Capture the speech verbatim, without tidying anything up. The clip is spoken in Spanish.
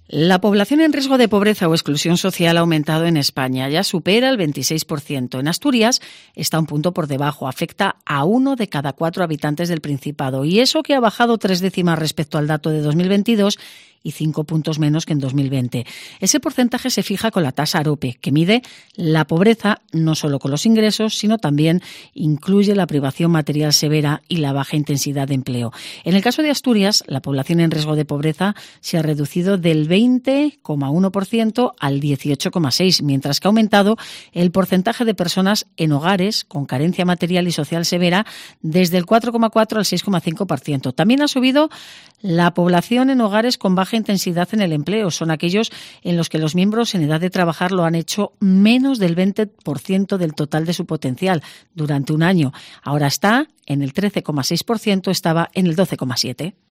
La población en riesgo de pobreza o exclusión social ha aumentado en España, ya supera el veintiséis por ciento. En Asturias está un punto por debajo, afecta a uno de cada cuatro habitantes del Principado. Y eso que ha bajado tres décimas respecto al dato de dos mil veintidós y cinco puntos menos que en dos mil veinte. Ese porcentaje se fija con la tasa AROPE, que mide la pobreza no solo con los ingresos, sino también incluye la privación material severa y la baja intensidad de empleo. En el caso de Asturias, la población en riesgo de pobreza se ha reducido del veinte coma uno por ciento al dieciocho coma seis por ciento, mientras que ha aumentado el porcentaje de personas en hogares con carencia material y social severa desde el cuatro coma cuatro al seis coma cinco por ciento. También ha subido la población en hogares con baja intensidad en el empleo. Son aquellos en los que los miembros en edad de trabajar lo han hecho menos del veinte por ciento del total de su potencial durante un año. Ahora está en el trece coma seis por ciento, estaba en el doce coma siete por ciento.